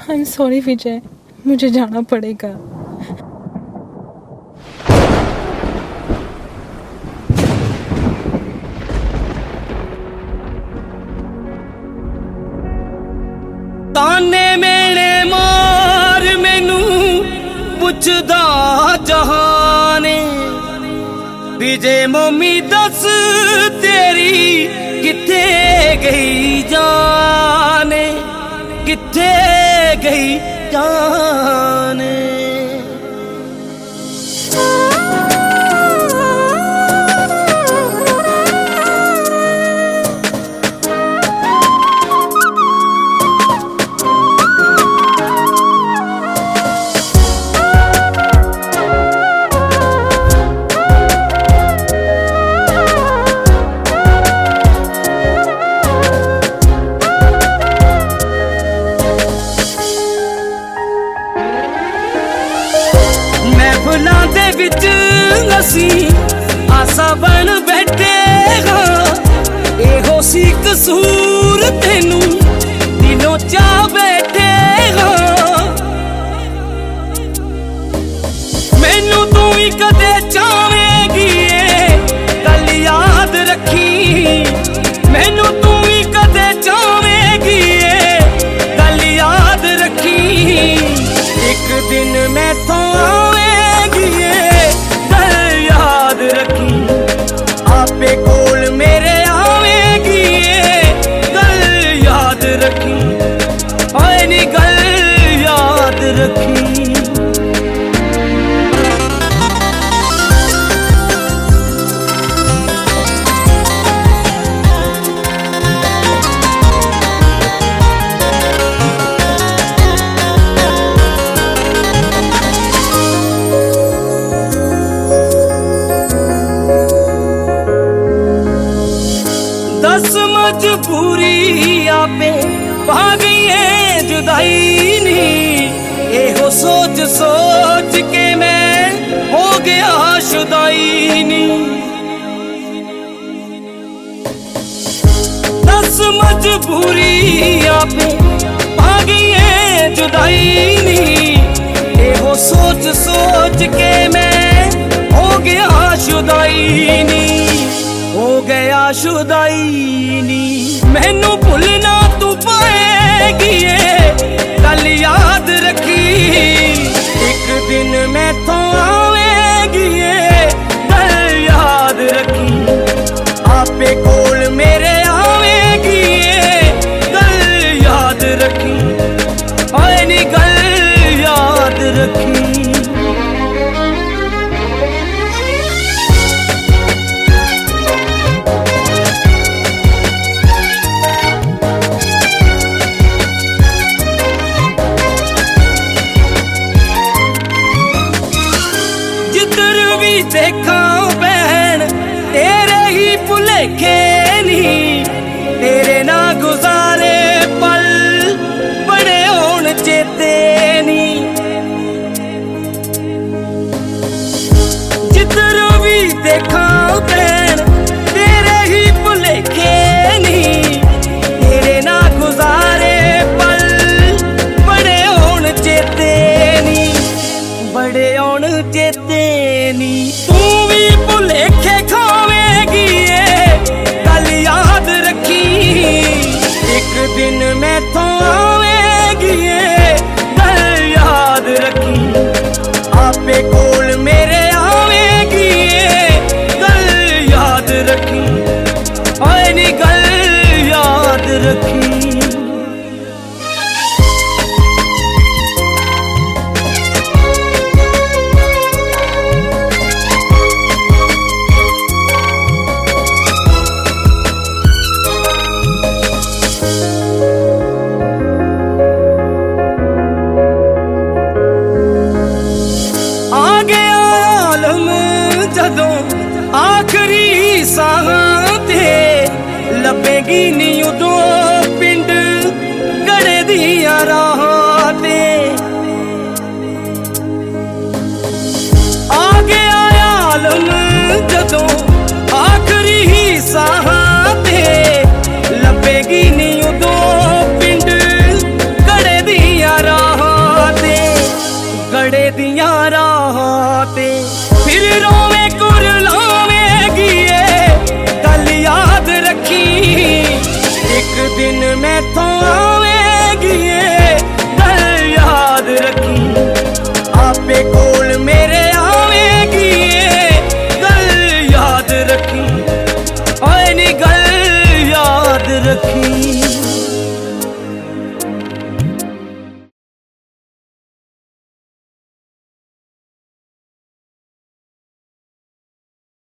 I am sorry विजय, मुझे जाना पड़ेगा। ताने मेरे मार मैनू पुछदा जहाने, विजय मम्मी दस तेरी किथे गई जाने, किथे गई जाने। महफिलां दे विच असी आसा बन बैठे हाँ, एहो सी कसूर तेनू दिलों चा बैठे हाँ। मैनू तू ही कदे चावेगी गल याद रखी, मैनू तू ही कदे चावेगी गल याद रखी। एक दिन मैं तो आपे कोल मेरे आवेगी गल याद रखी, ओए नी गल याद रखी। दस मजबूरी आपे पा गई है जुदाई नी, एहो सोच सोच के मैं हो गया शुदाई नी। दस मजबूरी आपे पा गई है जुदाई नी, एहो सोच सोच के मैं हो गया शुदाई नी, हो गया शुदाई नी। मैनू भुलना तू पाएगी गल याद रखी, एक दिन मैं तो आवेगी गल याद रखी। आपे कोल मेरे आवेगी गल याद रखी, ओए नी गल याद रखी। देखा बहन तेरे ही भुलेखे नी, तेरे ना गुजारे पल बड़े होन चेते नी। जिधर भी देखा बहन तेरे ही भुलेखे नी, तेरे ना गुजारे पल बड़े होन चेते नी, बड़े होन चेते नी। तू भी भुलेखे खावेगी गल याद रखी, एक दिन मैं तो आवेगी गल याद रखी। आपे कोल मेरे आवेगी गल याद रखी, ओए नी गल याद रखी। आखिरी साहां ते लभेगी नी उदों पिंड गड़े दिया राहां ते। आ गया आलम जदों आखिरी साहां ते लभेगी नी उदों पिंड गड़े दिया राहां ते फिर रोवे कुरलावेगी गल याद रखी। एक दिन मैं तो आवेगी गल याद रखी। आपे कोल मेरे